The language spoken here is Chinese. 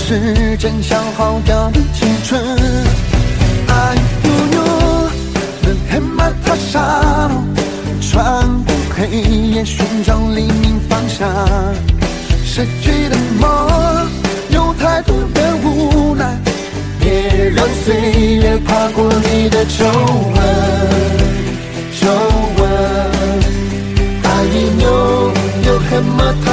时间消耗掉的青春。爱悠悠的黑马踏上，穿过黑夜寻找黎明方向。失去的梦有太多的无奈，别让岁月爬过你的皱纹。皱纹，爱已有黑马